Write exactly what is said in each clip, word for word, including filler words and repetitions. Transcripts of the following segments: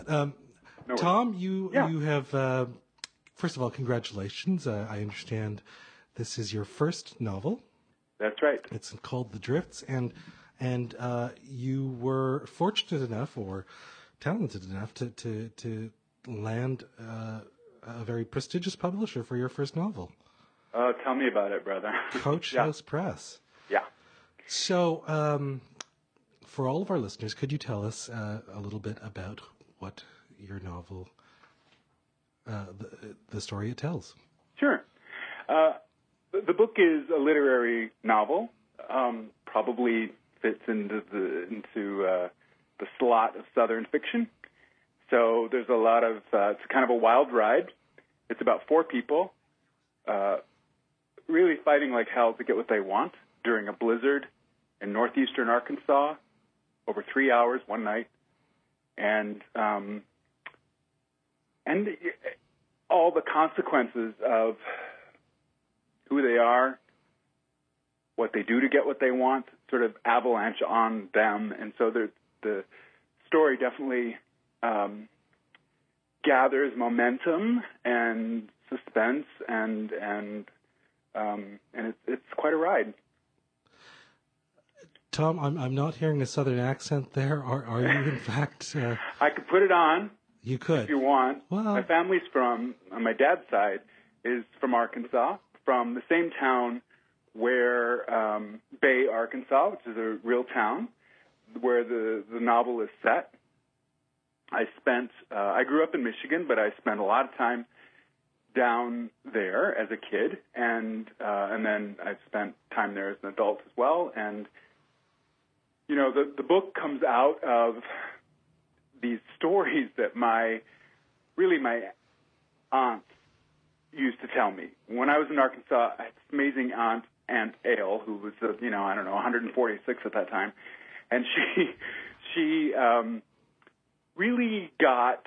Um, No worries. Tom, you Yeah. you have uh, first of all, congratulations. Uh, I understand this is your first novel. That's right. It's called The Drifts, and and uh, you were fortunate enough or talented enough to to to land uh, a very prestigious publisher for your first novel, Uh, tell me about it, brother. Coach Yeah. House Press. Yeah. So, um, for all of our listeners, could you tell us uh, a little bit about what your novel, uh, the, the story it tells? Sure. Uh, the, the book is a literary novel. Um, probably fits into the into uh, the slot of Southern fiction. So there's a lot of uh, it's kind of a wild ride. It's about four people, uh, really fighting like hell to get what they want during a blizzard in northeastern Arkansas, over three hours one night, and um, and all the consequences of who they are, what they do to get what they want, sort of avalanche on them. And so the the story definitely um, gathers momentum and suspense, and and um, and it's it's quite a ride. Tom, I'm I'm not hearing a southern accent there. Are are you in fact? Uh, I could put it on. You could if you want. Well, my family's from on my dad's side is from Arkansas, from the same town where um, Bay, Arkansas, which is a real town, where the the novel is set. I spent uh, I grew up in Michigan, but I spent a lot of time down there as a kid, and uh, and then I've spent time there as an adult as well. And you know, the the book comes out of these stories that my really my aunt used to tell me. When I was in Arkansas, I had this amazing aunt, Aunt Ale, who was uh, you know I don't know one hundred forty-six at that time, and she she um, really got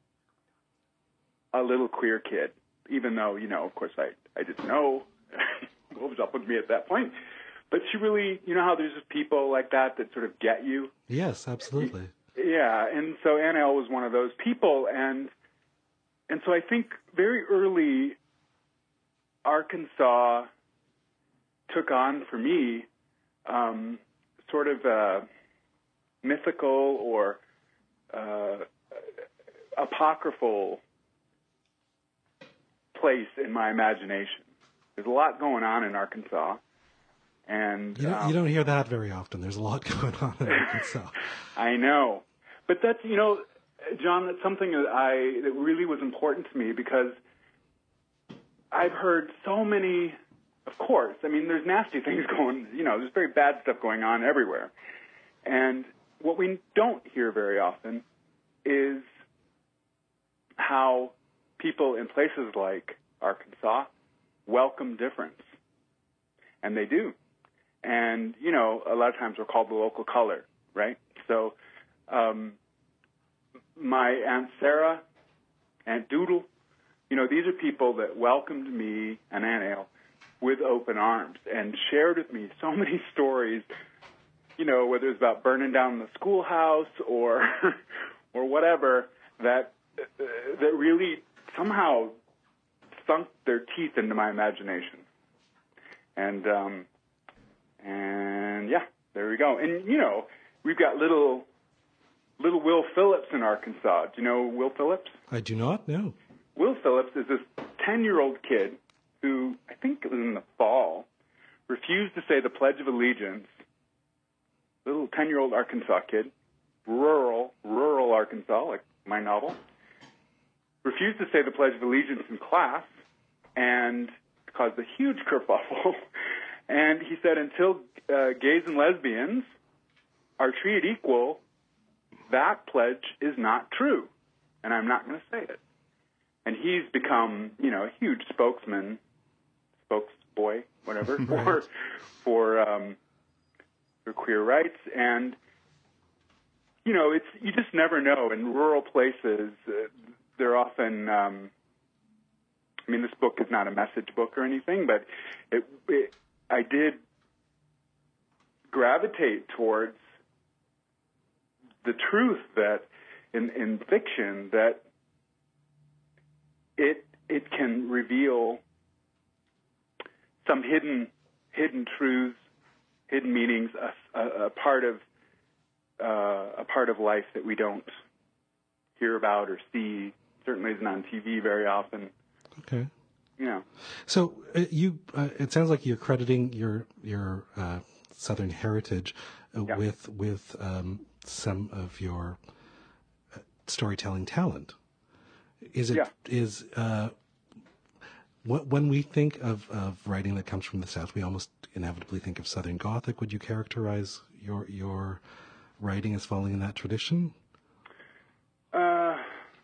a little queer kid, even though you know of course I I didn't know what was up with me at that point. But she really, you know how there's just people like that that sort of get you? Yes, absolutely. Yeah, and so Aunt Elle was one of those people, and and so I think very early Arkansas took on for me um, sort of a mythical or uh, apocryphal place in my imagination. There's a lot going on in Arkansas. And you don't, um, you don't hear that very often. There's a lot going on in Arkansas. I know, but that's you know, John, that's something that I that really was important to me because I've heard so many. Of course, I mean, there's nasty things going. You know, there's very bad stuff going on everywhere, and what we don't hear very often is how people in places like Arkansas welcome difference, and they do. And, you know, a lot of times we're called the local color, right? So um, my Aunt Sarah, Aunt Doodle, you know, these are people that welcomed me and Aunt Ale with open arms and shared with me so many stories, you know, whether it's about burning down the schoolhouse or or whatever, that uh, that really somehow sunk their teeth into my imagination. And, um, and yeah, there we go. And, you know, we've got little, little Will Phillips in Arkansas. Do you know Will Phillips? I do not know. Will Phillips is this ten-year-old kid who, I think it was in the fall, refused to say the Pledge of Allegiance. Little ten-year-old Arkansas kid, rural, rural Arkansas, like my novel, refused to say the Pledge of Allegiance in class and caused a huge kerfuffle. And he said, until uh, gays and lesbians are treated equal, that pledge is not true, and I'm not going to say it. And he's become, you know, a huge spokesman, spokesboy, whatever, Right. for for um, for queer rights. And you know, it's you just never know. In rural places, uh, they're often. Um, I mean, this book is not a message book or anything, but it, it I did gravitate towards the truth that in, in fiction that it it can reveal some hidden hidden truths, hidden meanings, a, a, a part of uh, a part of life that we don't hear about or see. Certainly isn't on T V very often. Okay. Yeah. So uh, you, uh, it sounds like you're crediting your your uh, Southern heritage uh, Yeah. with with um, some of your uh, storytelling talent. Is it Yeah. is uh, wh- when we think of, of writing that comes from the South, we almost inevitably think of Southern Gothic. Would you characterize your your writing as falling in that tradition? Uh,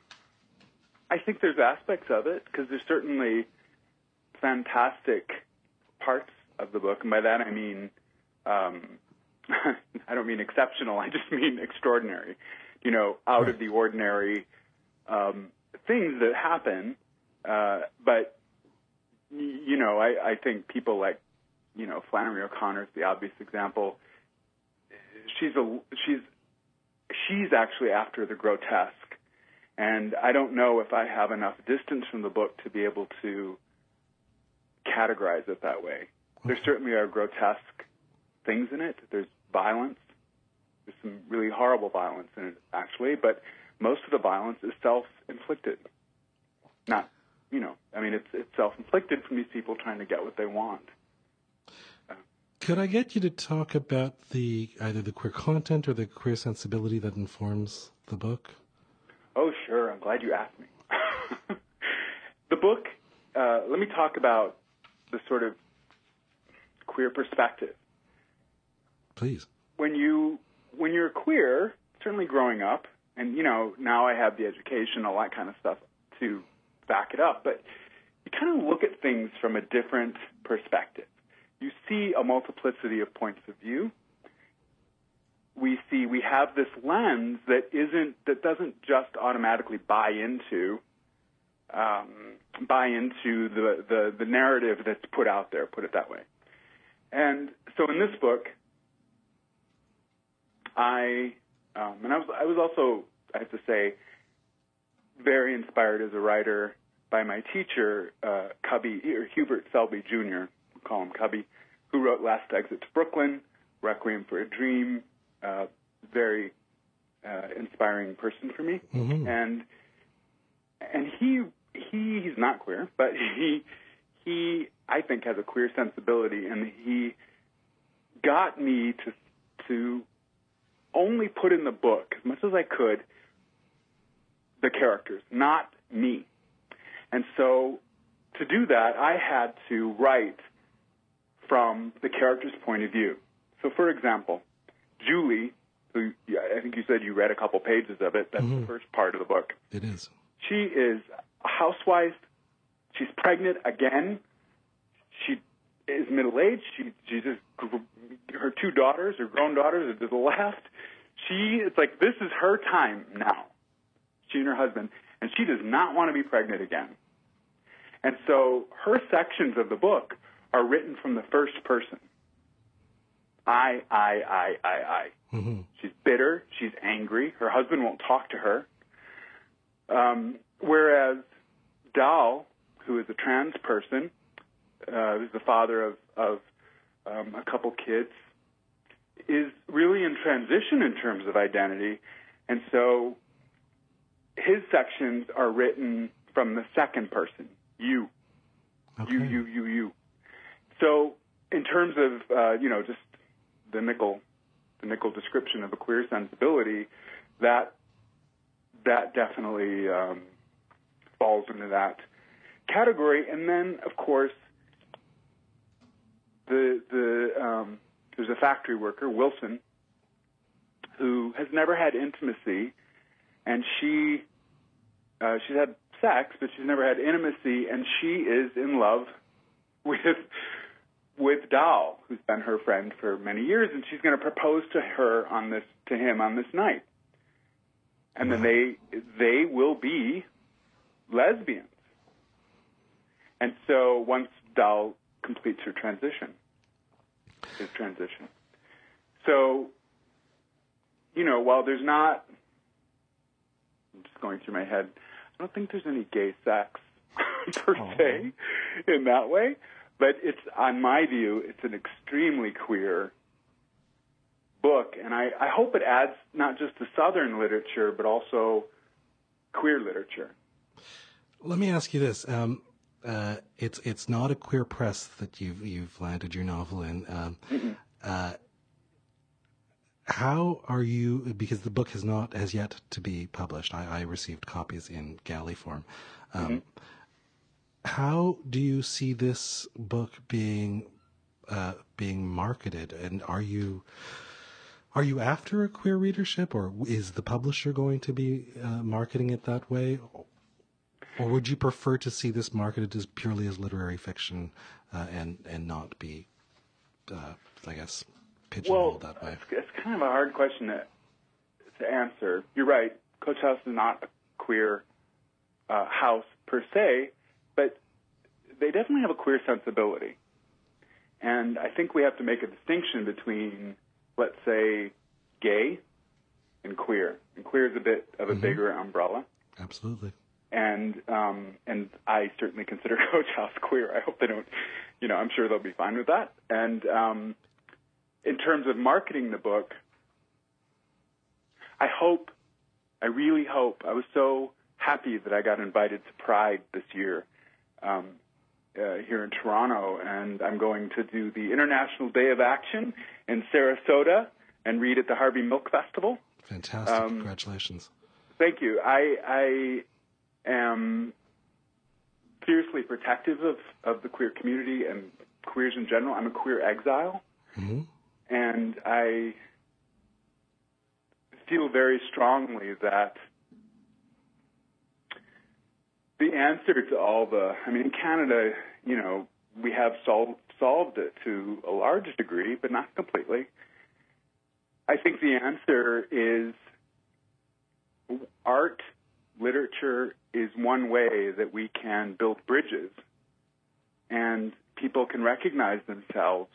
I think there's aspects of it, because there's certainly fantastic parts of the book, and by that I mean, um, I don't mean exceptional, I just mean extraordinary. You know, out Right. of the ordinary um, things that happen, uh, but, y- you know, I, I think people like, you know, Flannery O'Connor is the obvious example. She's a, she's, she's actually after the grotesque, and I don't know if I have enough distance from the book to be able to categorize it that way. There certainly are grotesque things in it. There's violence. There's some really horrible violence in it, actually, but most of the violence is self-inflicted. Not, you know, I mean, it's it's self-inflicted from these people trying to get what they want. Could I get you to talk about the either the queer content or the queer sensibility that informs the book? Oh, sure. I'm glad you asked me. The book, uh, let me talk about the sort of queer perspective. Please. When you when you're queer, certainly growing up, and you know now I have the education, all that kind of stuff to back it up, but you kind of look at things from a different perspective. You see a multiplicity of points of view. We see we have this lens that isn't that doesn't just automatically buy into um, buy into the, the the narrative that's put out there. Put it that way. And so in this book, I um, and I was I was also, I have to say, very inspired as a writer by my teacher, uh, Cubby or Hubert Selby Junior We call him Cubby, who wrote Last Exit to Brooklyn, Requiem for a Dream. Uh, very uh, inspiring person for me, Mm-hmm. and and he he he's not queer, but he he I think has a queer sensibility, and he got me to to only put in the book as much as I could the characters, not me. And so to do that, I had to write from the character's point of view. So, for example, Julie, who I think you said you read a couple pages of it, that's Mm-hmm. the first part of the book. It is. She is a housewife. She's pregnant again. She is middle-aged. She, she just, her two daughters, her grown daughters, are to the left. She, it's like this is her time now, she and her husband, and she does not want to be pregnant again. And so her sections of the book are written from the first person. I, I, I, I, I. Mm-hmm. She's bitter. She's angry. Her husband won't talk to her. Um, whereas Dal, who is a trans person, uh, who's the father of, of um, a couple kids, is really in transition in terms of identity. And so his sections are written from the second person, you. Okay. You, you, you, you. So in terms of, uh, you know, just the nickel, the nickel description of a queer sensibility, that that definitely um, falls into that category. And then, of course, the the um, there's a factory worker, Wilson, who has never had intimacy, and she uh, she's had sex, but she's never had intimacy, and she is in love with with Dal, who's been her friend for many years, and she's going to propose to her on this to him on this night, and then they they will be lesbians. And so once Dal completes her transition, his transition. So, you know, while there's not just going through my head. I don't think there's any gay sex per Oh. se in that way, but it's, on my view, it's an extremely queer book, and I, I hope it adds not just to Southern literature, but also queer literature. Let me ask you this. Um, uh, it's it's not a queer press that you've you've landed your novel in. Um, uh, how are you? Because the book has not has yet to be published. I, I received copies in galley form. Um, Mm-hmm. How do you see this book being uh, being marketed? And are you are you after a queer readership, or is the publisher going to be uh, marketing it that way? Or would you prefer to see this marketed as purely as literary fiction uh, and and not be, uh, I guess, pigeonholed Well, that way? it's, it's kind of a hard question to, to answer. You're right. Coach House is not a queer uh, house per se, but they definitely have a queer sensibility. And I think we have to make a distinction between, let's say, gay and queer. And queer is a bit of a Mm-hmm. bigger umbrella. Absolutely. And um, and I certainly consider Coach House queer. I hope they don't, you know, I'm sure they'll be fine with that. And um, in terms of marketing the book, I hope, I really hope, I was so happy that I got invited to Pride this year um, uh, here in Toronto, and I'm going to do the International Day of Action in Sarasota and read at the Harvey Milk Festival. Fantastic. Um, Congratulations. Thank you. I, I am fiercely protective of, of the queer community and queers in general. I'm a queer exile, Mm-hmm. and I feel very strongly that the answer to all the, I mean, in Canada, you know, we have solved, solved it to a large degree, but not completely. I think the answer is art, literature is one way that we can build bridges, and people can recognize themselves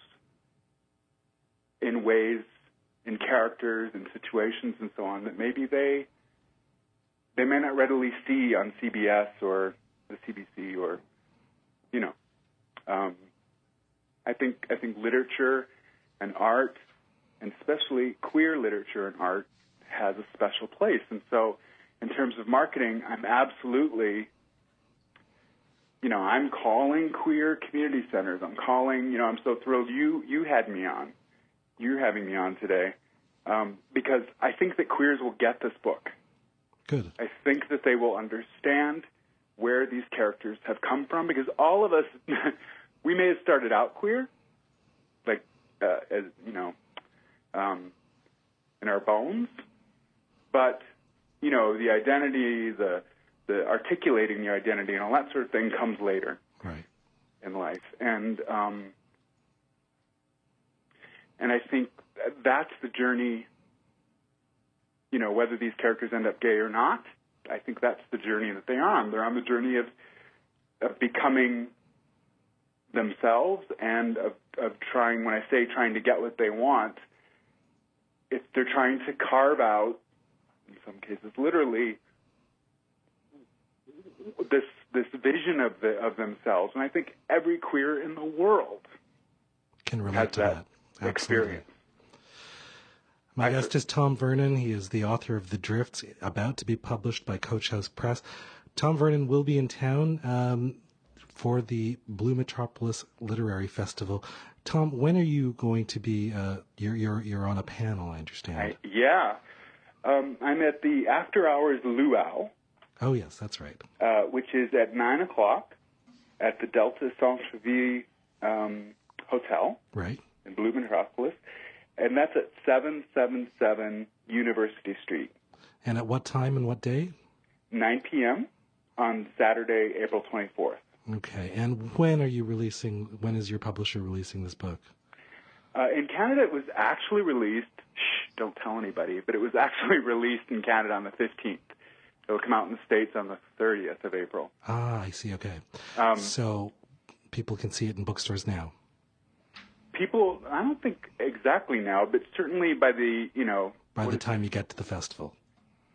in ways, in characters, in situations, and so on, that maybe they they may not readily see on C B S or the C B C or, you know. Um, I think I think literature and art, and especially queer literature and art, has a special place. And so in terms of marketing, I'm absolutely, you know, I'm calling queer community centers. I'm calling, you know, I'm so thrilled you, you had me on. You're having me on today um, because I think that queers will get this book. Good. I think that they will understand where these characters have come from, because all of us, we may have started out queer, like, uh, as, you know, um, in our bones, but, you know, the identity, the the articulating your identity and all that sort of thing comes later Right. in life. And um, and I think that's the journey, you know, whether these characters end up gay or not, I think that's the journey that they're on. They're on the journey of, of becoming themselves and of, of trying, when I say trying to get what they want, if they're trying to carve out, in some cases literally, this this vision of the of themselves. And I think every queer in the world Can relate has to that, that. Absolutely. experience. My I guest is Tom Vernon. He is the author of The Drifts, about to be published by Coach House Press. Tom Vernon will be in town um, for the Blue Metropolis Literary Festival. Tom, when are you going to be? Uh, you're you're you're on a panel, I understand. I, yeah. Um, I'm at the After Hours Luau, Oh yes, that's right. uh, which is at nine o'clock at the Delta Centre-Ville um, Hotel Right. in Blue Metropolis, and that's at seven seventy-seven University Street. And at what time and what day? nine p.m. on Saturday, April twenty-fourth. Okay. And when are you releasing? When is your publisher releasing this book? Uh, in Canada, it was actually released, shh, don't tell anybody, but it was actually released in Canada on the fifteenth. It'll come out in the States on the thirtieth of April. Ah, I see. Okay. Um, So people can see it in bookstores now. People, I don't think exactly now, but certainly by the, you know... By what the is- time you get to the festival.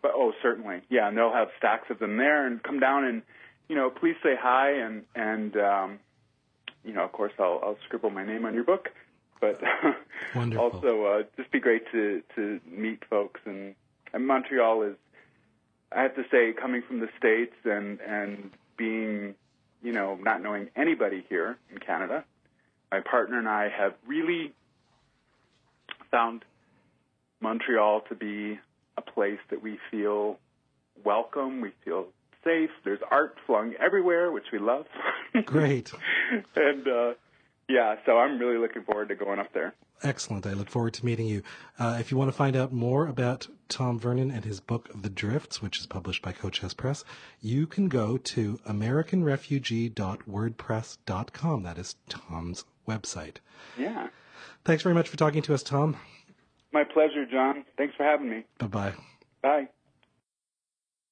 but oh, certainly, yeah. And they'll have stacks of them there, and come down and, you know, please say hi, and and um, you know, of course, I'll I'll scribble my name on your book, but also uh, just be great to to meet folks. And, and Montreal is, I have to say, coming from the States and and being, you know, not knowing anybody here in Canada, my partner and I have really found Montreal to be a place that we feel welcome, we feel safe. There's art flung everywhere, which we love. Great. and, uh, yeah, so I'm really looking forward to going up there. Excellent. I look forward to meeting you. Uh, if you want to find out more about Tom Vernon and his book, The Drifts, which is published by Cochesse Press, you can go to american refugee dot wordpress dot com. That is Tom's website. Yeah. Thanks very much for talking to us, Tom. My pleasure, John. Thanks for having me. Bye-bye. Bye.